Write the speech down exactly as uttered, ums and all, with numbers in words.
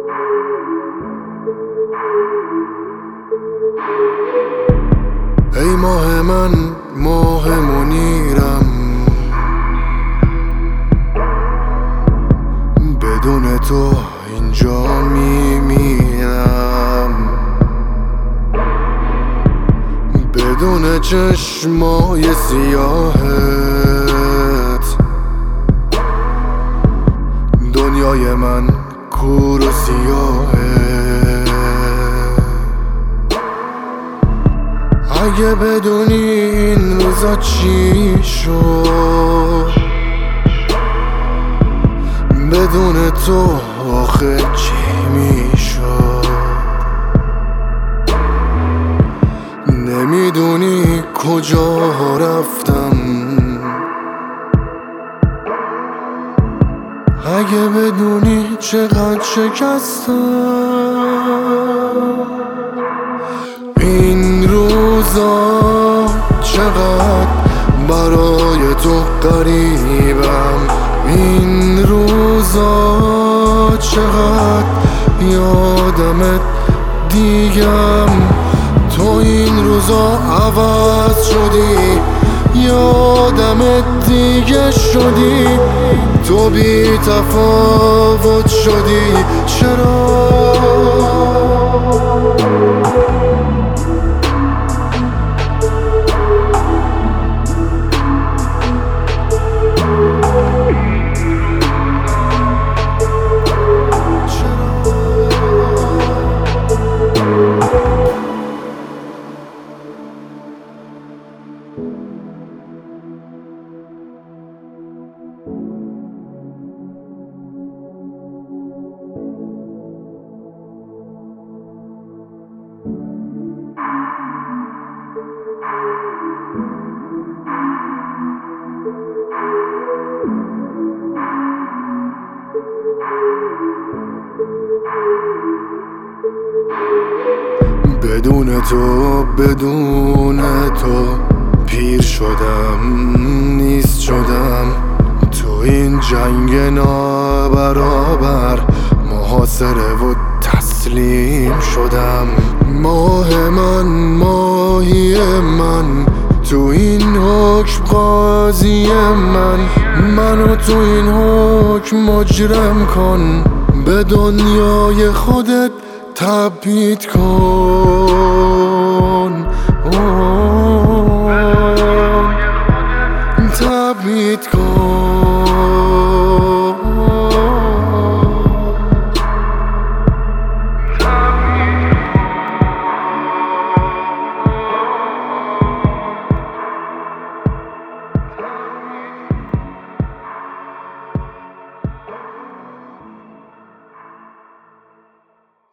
ای ماه من، ماه منیرم، بدون تو اینجا میمیرم، بدون چشمای سیاهت دنیای من کور و سیاهه. اگه بدونی این روزا چی شد، بدون تو آخه چی میشد. نمیدونی کجا رفتم، اگه بدونی چقدر شکستم. این روزا چقدر برای تو غریبم، این روزا چقدر یادمت دیگم. تو این روزا عوض شدی، یادمت دیگه شدی، تو بی تفاوت شدی. چرا؟ بدون تو، بدون تو پیر شدم، نیست شدم. تو این جنگ نابرابر محاصره و تسلیم شدم. ماه من، ماهی من، تو این حکم قاضی من. منو تو این حکم مجرم کن، به دنیای خودت تبعید کن.